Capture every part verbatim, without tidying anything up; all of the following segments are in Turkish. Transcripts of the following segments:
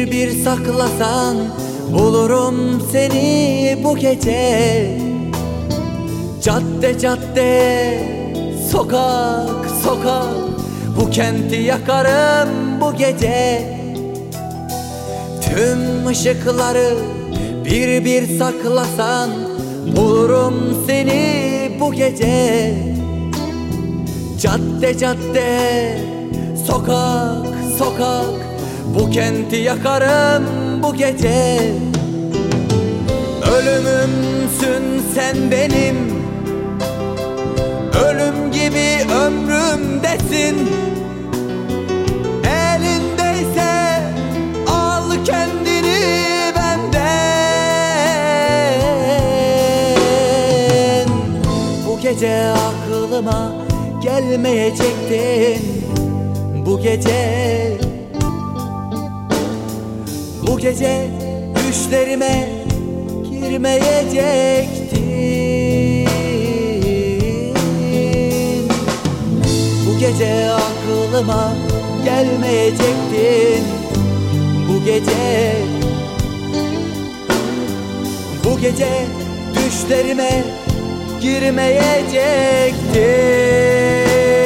Bir bir saklasan bulurum seni bu gece. Cadde cadde, sokak sokak, bu kenti yakarım bu gece. Tüm ışıkları bir bir saklasan bulurum seni bu gece. Cadde cadde, sokak sokak, bu kenti yakarım bu gece. Ölümümsün sen benim, ölüm gibi ömrümdesin. Elindeyse al kendini benden. Bu gece aklıma gelmeyecektin bu gece. Bu gece düşlerime girmeyecektin. Bu gece aklıma gelmeyecektin bu gece. Bu gece düşlerime girmeyecektin.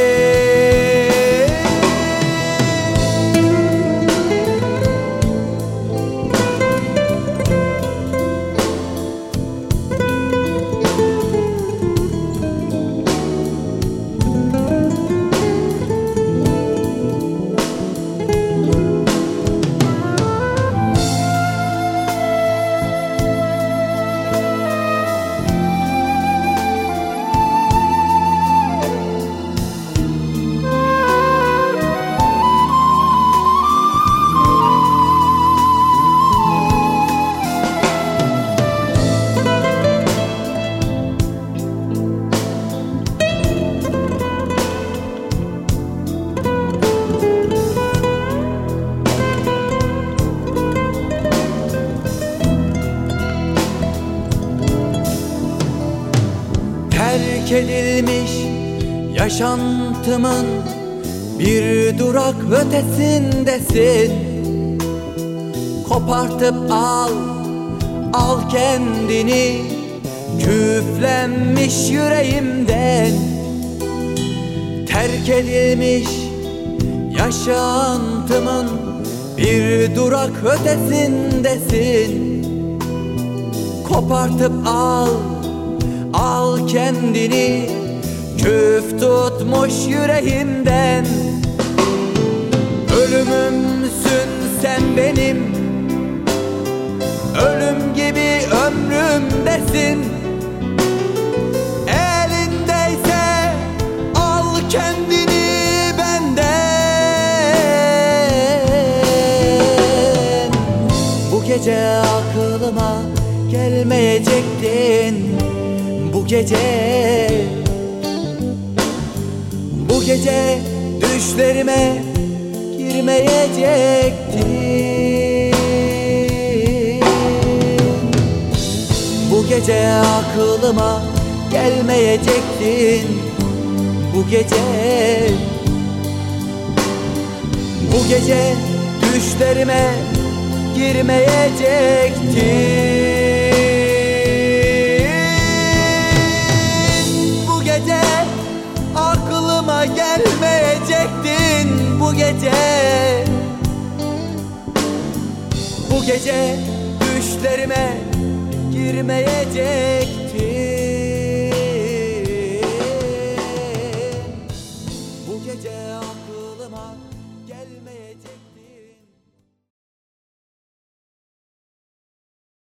Terk edilmiş yaşantımın bir durak ötesindesin. Kopartıp al, al kendini küflenmiş yüreğimden. Terk edilmiş yaşantımın bir durak ötesindesin. Kopartıp al, al kendini küf tutmuş yüreğimden. Ölümümsün sen benim, ölüm gibi ömrümdesin. Elindeyse al kendini benden. Bu gece aklıma gelmeyecektin bu gece. Bu gece düşlerime girmeyecektin. Bu gece aklıma gelmeyecektin bu gece. Bu gece düşlerime girmeyecektin. Aklıma gelmeyecektin bu gece. Bu gece düşlerime girmeyecektin.